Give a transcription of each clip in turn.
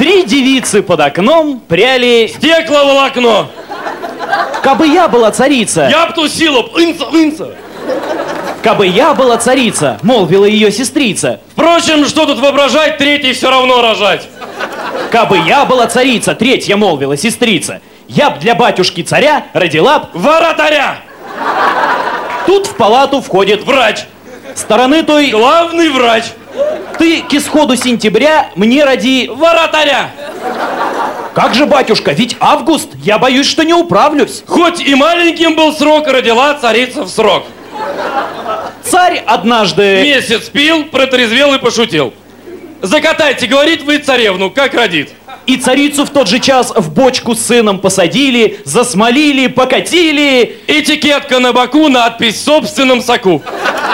3 девицы под окном пряли... Стекловолокно. Кабы я была царица... Я б тусила, инца. Кабы я была царица, молвила ее сестрица. Впрочем, что тут воображать, третий все равно рожать. Кабы я была царица, третья молвила сестрица. Я б для батюшки царя родила б... Воротаря. Тут в палату входит Врач. стороны той... Главный врач. Ты к исходу сентября мне роди... Воротаря. Как же, батюшка, ведь август, я боюсь, что не управлюсь. Хоть и маленьким был срок, родила царица в срок. Царь однажды... Месяц пил, протрезвел и пошутил. Закатайте, говорит, вы царевну, как родит. И царицу в тот же час в бочку с сыном посадили, засмолили, покатили. Этикетка на боку, надпись в собственном соку.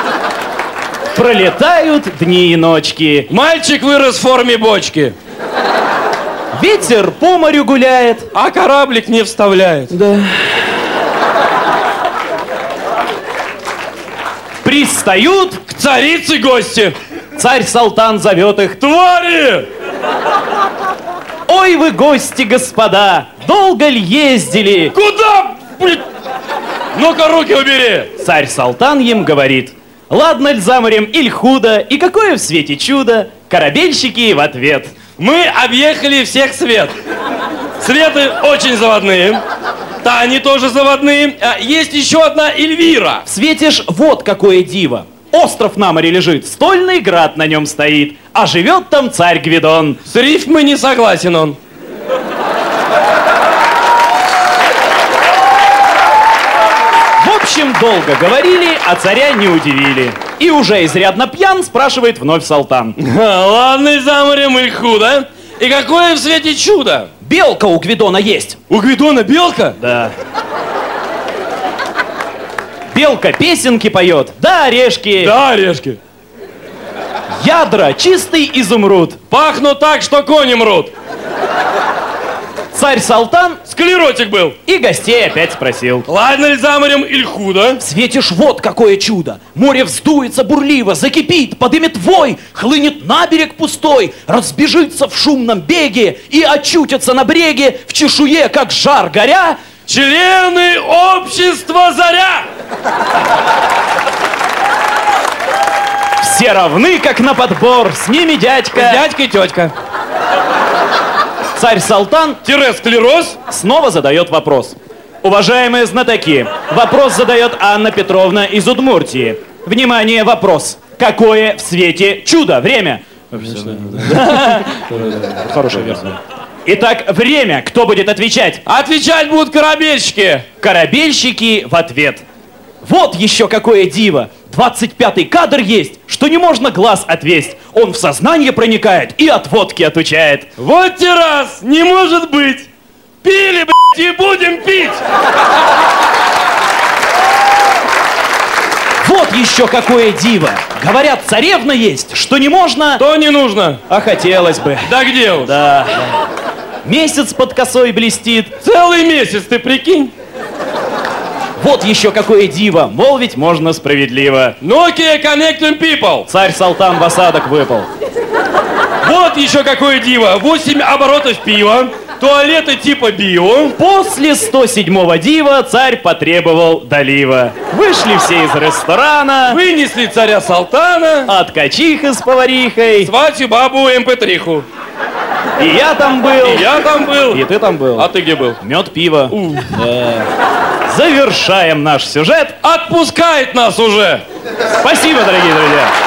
Пролетают дни и ночки. Мальчик вырос в форме бочки. Ветер по морю гуляет. А кораблик не вставляет. Да. Пристают. К царице гости. Царь-салтан зовет их. Твари! Ой вы, гости, господа, долго ли ездили? Куда? Блин? Ну-ка, руки убери. Царь-салтан им говорит. Ладно ль за морем, иль худо, и какое в свете чудо? Корабельщики в ответ. Мы объехали всех свет. Светы очень заводные. Тани тоже заводные. А есть еще одна Эльвира. В свете ж вот какое диво. Остров на море лежит, стольный град на нем стоит, а живет там царь Гвидон. С рифмой не согласен он. В общем, долго говорили, а царя не удивили. И уже изрядно пьян, спрашивает вновь Салтан. Ладно, за морем или худо. И какое в свете чудо? Белка у Гвидона есть. У Гвидона белка? Да. Белка песенки поет, да орешки. Да, орешки. Ядра чистый изумруд. Пахнут так, что кони мрут. Царь Салтан Склеротик был. и гостей опять спросил. Ладно ли за морем или худо? В свете ж вот какое чудо. Море вздуется бурливо, закипит, подымет вой, хлынет на берег пустой, разбежится в шумном беге и очутится на бреге в чешуе, как жар горя. Члены общества «Заря». Все равны, как на подбор, с ними дядька. Дядька и тетка. Царь Салтан Склероз. снова задает вопрос. Уважаемые знатоки, вопрос задает Анна Петровна из Удмуртии. Внимание, вопрос. Какое в свете чудо? Время. Хорошая версия. Итак, время. Кто будет отвечать? Отвечать будут корабельщики. Корабельщики в ответ. Вот еще какое диво. 25-й кадр есть, что не можно глаз отвесть. Он в сознание проникает и от водки отучает. Вот те раз, не может быть. Пили, блядь, и будем пить. Вот еще какое диво. Говорят, царевна есть, что не можно... То не нужно. А хотелось бы. Да где уж? Да. Месяц под косой блестит. Целый месяц, ты прикинь. Вот еще какое диво. Молвить можно справедливо. Nokia Connecting People. Царь Салтан в осадок выпал. Вот еще какое диво. 8 оборотов пива. Туалеты типа био. После 107-го дива царь потребовал долива. Вышли все из ресторана. Вынесли царя Салтана. От качиха с поварихой. Сватью бабу МП3-ху. И я там был. И я там был. И ты там был. А ты где был? Мед, пиво. Завершаем наш сюжет. Отпускает нас уже. Спасибо, дорогие друзья.